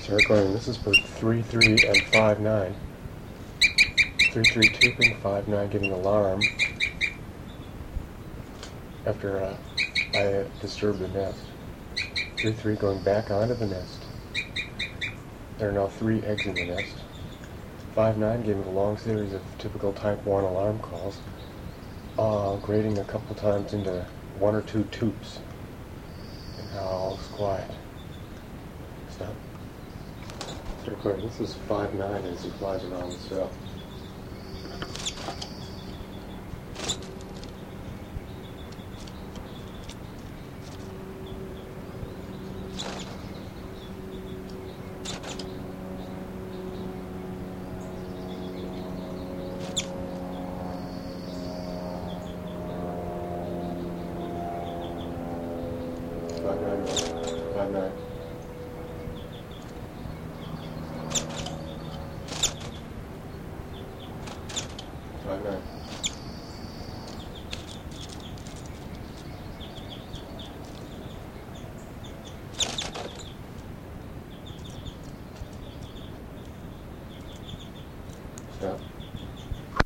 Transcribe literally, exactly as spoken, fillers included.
Start going. This is for three three and five nine. three three tubing, five nine giving alarm after uh, I disturbed the nest. three three going back onto the nest. There are now three eggs in the nest. five nine giving a long series of typical type one alarm calls, uh, grading a couple times into one or two toops. And now all's quiet. Stop. Start recording. This is five nine as he flies around the cell. Five nine, five nine. Five nine. Stop.